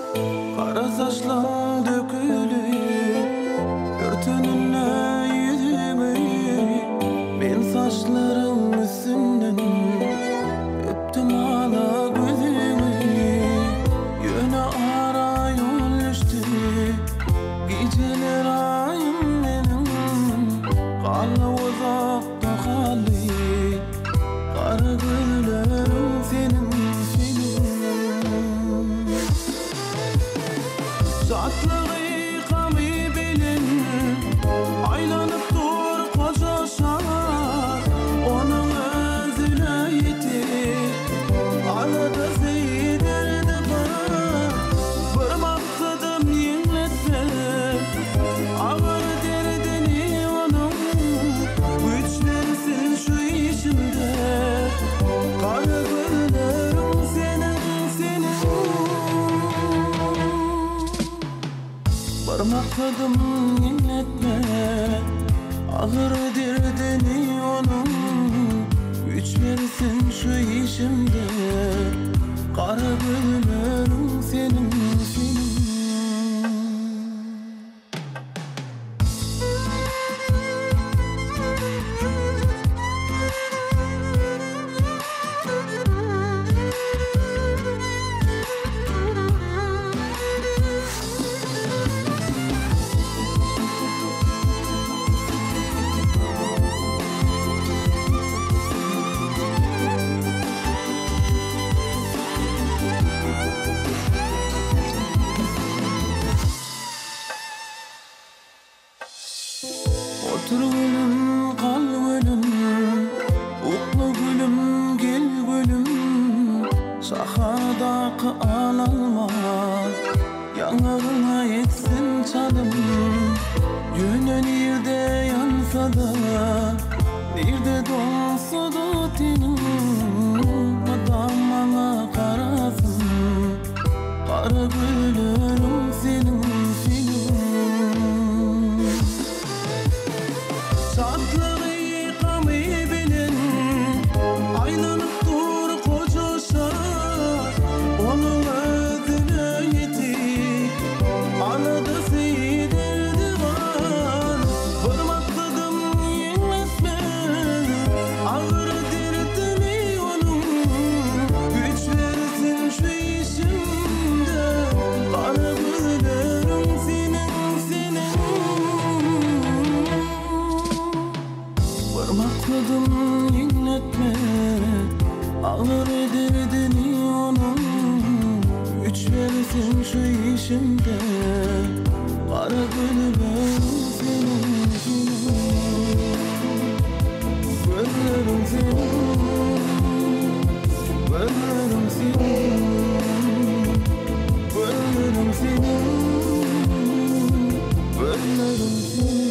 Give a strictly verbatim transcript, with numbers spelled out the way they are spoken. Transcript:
Kara saçlan dökülüp örtününle yüzüme, ben saçların üstünden öptüm hala gözümü. Yöne ara yol düştü, geceler ayım benim, kallı uzakta kaldı. Kara gözlerim senin, senin. Saatleri kamı bilen, aylanıp dur koca şahar. Onun özüne yetir, arada seyirde var. Bir maksadım yeniletme, ağır derdini onun. Güç versin şu işimde, kara gözlerim senin, senin. Bir maksadım yeniletme, ağır derdini onun. Güç versin şu işimde, kara gözlerim senin, senin. Otur gülüm, kal gülüm, uklu gülüm, gel gülüm. Şahardaki ağlanmaz, yanarına etsin çalım. Yöne nerede yansa da, nerede donsa da tenim. Adam bana karasın, kara güllerim senin, senin. Saatleri kamı bilen, aylanıp dur koca şahar. Onun özüne yetir, arada seyirde var. Bir maksadım yeniletme, ağır derdini onun. Güç versin şu işimde, kara gözlerim senin, senin. Bir maksadım yeniletme, ağır derdini onun. Güç versin şu işimde, kara gözlerim senin, senin. Gözlerim senin, gözlerim senin, gözlerim senin, gözlerim senin.